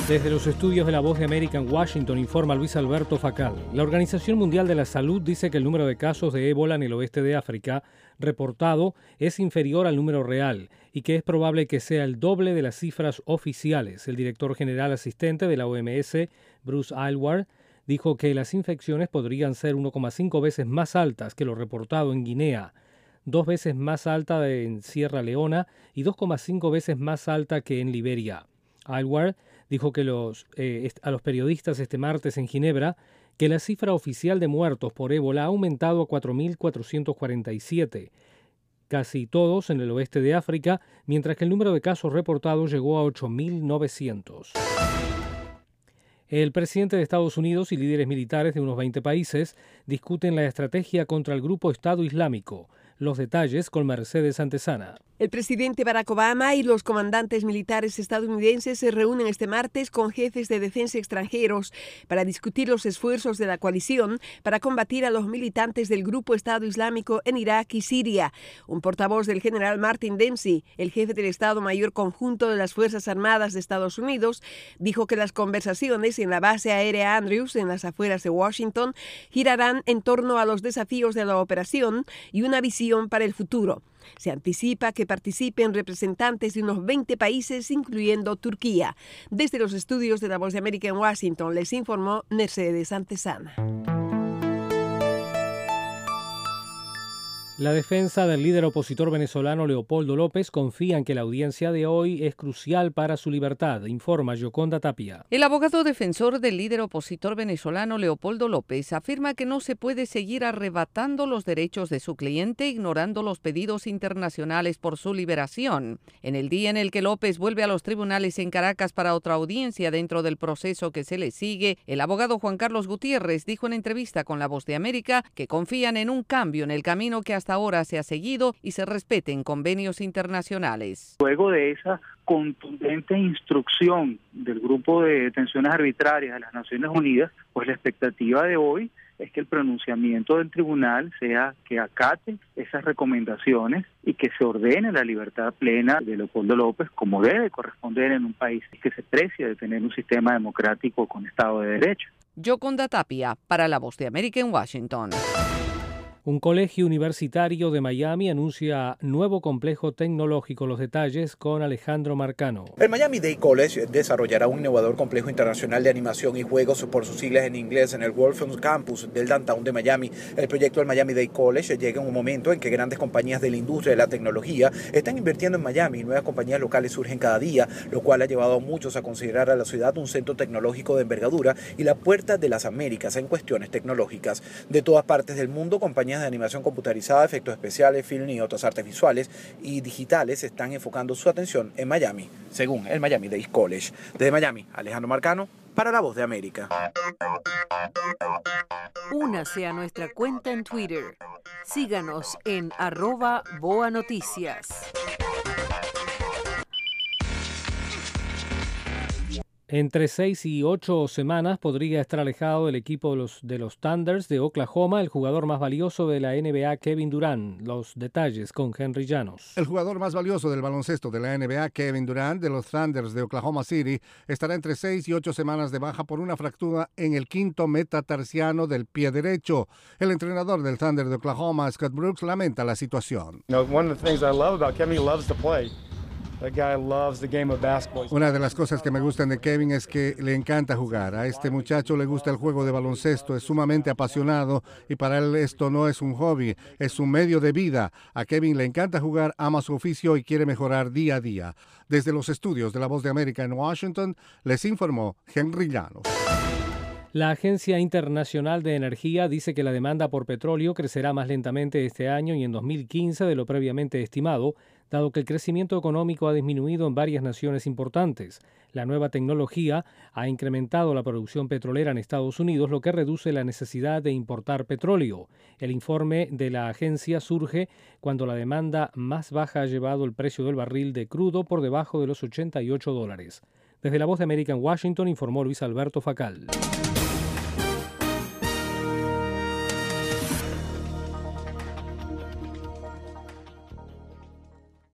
Desde los estudios de La Voz de América en Washington informa Luis Alberto Facal. La Organización Mundial de la Salud dice que el número de casos de ébola en el oeste de África reportado es inferior al número real y que es probable que sea el doble de las cifras oficiales. El director general asistente de la OMS, Bruce Aylward, dijo que las infecciones podrían ser 1,5 veces más altas que lo reportado en Guinea, 2 veces más alta en Sierra Leona y 2,5 veces más alta que en Liberia. Aylward dijo que a los periodistas este martes en Ginebra que la cifra oficial de muertos por ébola ha aumentado a 4.447, casi todos en el oeste de África, mientras que el número de casos reportados llegó a 8.900. El presidente de Estados Unidos y líderes militares de unos 20 países discuten la estrategia contra el grupo Estado Islámico. Los detalles con Mercedes Antesana. El presidente Barack Obama y los comandantes militares estadounidenses se reúnen este martes con jefes de defensa extranjeros para discutir los esfuerzos de la coalición para combatir a los militantes del grupo Estado Islámico en Irak y Siria. Un portavoz del general Martin Dempsey, el jefe del Estado Mayor Conjunto de las Fuerzas Armadas de Estados Unidos, dijo que las conversaciones en la base aérea Andrews, en las afueras de Washington, girarán en torno a los desafíos de la operación y una visión para el futuro. Se anticipa que participen representantes de unos 20 países, incluyendo Turquía. Desde los estudios de La Voz de América en Washington, les informó Mercedes Antesana. La defensa del líder opositor venezolano Leopoldo López confía en que la audiencia de hoy es crucial para su libertad, informa Yoconda Tapia. El abogado defensor del líder opositor venezolano Leopoldo López afirma que no se puede seguir arrebatando los derechos de su cliente ignorando los pedidos internacionales por su liberación. En el día en el que López vuelve a los tribunales en Caracas para otra audiencia dentro del proceso que se le sigue, el abogado Juan Carlos Gutiérrez dijo en entrevista con La Voz de América que confían en un cambio en el camino que hasta ahora se ha seguido y se respeten convenios internacionales. Luego de esa contundente instrucción del Grupo de Detenciones Arbitrarias de las Naciones Unidas, pues la expectativa de hoy es que el pronunciamiento del tribunal sea que acate esas recomendaciones y que se ordene la libertad plena de Leopoldo López, como debe corresponder en un país que se precia de tener un sistema democrático con Estado de Derecho. Yoconda Tapia, para La Voz de América en Washington. Un colegio universitario de Miami anuncia nuevo complejo tecnológico. Los detalles con Alejandro Marcano. El Miami-Dade College desarrollará un innovador complejo internacional de animación y juegos por sus siglas en inglés en el Worldfront Campus del downtown de Miami. El proyecto del Miami-Dade College llega en un momento en que grandes compañías de la industria de la tecnología están invirtiendo en Miami y nuevas compañías locales surgen cada día, lo cual ha llevado a muchos a considerar a la ciudad un centro tecnológico de envergadura y la puerta de las Américas en cuestiones tecnológicas. De todas partes del mundo, compañías de animación computarizada, efectos especiales, film y otras artes visuales y digitales están enfocando su atención en Miami, según el Miami-Dade College. Desde Miami, Alejandro Marcano, para La Voz de América. Únase a nuestra cuenta en Twitter. Síganos en @BoaNoticias. Entre 6 y 8 semanas podría estar alejado del equipo de los Thunders de Oklahoma el jugador más valioso de la NBA, Kevin Durant. Los detalles con Henry Llanos. El jugador más valioso del baloncesto de la NBA, Kevin Durant, de los Thunders de Oklahoma City, estará entre 6 y 8 semanas de baja por una fractura en el quinto metatarsiano del pie derecho. El entrenador del Thunder de Oklahoma, Scott Brooks, lamenta la situación. One of the things I love about Kevin, he loves to play. That guy loves the game of basketball. Una de las cosas que me gustan de Kevin es que le encanta jugar. A este muchacho le gusta el juego de baloncesto, es sumamente apasionado y para él esto no es un hobby, es un medio de vida. A Kevin le encanta jugar, ama su oficio y quiere mejorar día a día. Desde los estudios de La Voz de América en Washington, les informó Henry Llanos. La Agencia Internacional de Energía dice que la demanda por petróleo crecerá más lentamente este año y en 2015 de lo previamente estimado, dado que el crecimiento económico ha disminuido en varias naciones importantes. La nueva tecnología ha incrementado la producción petrolera en Estados Unidos, lo que reduce la necesidad de importar petróleo. El informe de la agencia surge cuando la demanda más baja ha llevado el precio del barril de crudo por debajo de los $88. Desde La Voz de América en Washington informó Luis Alberto Facal.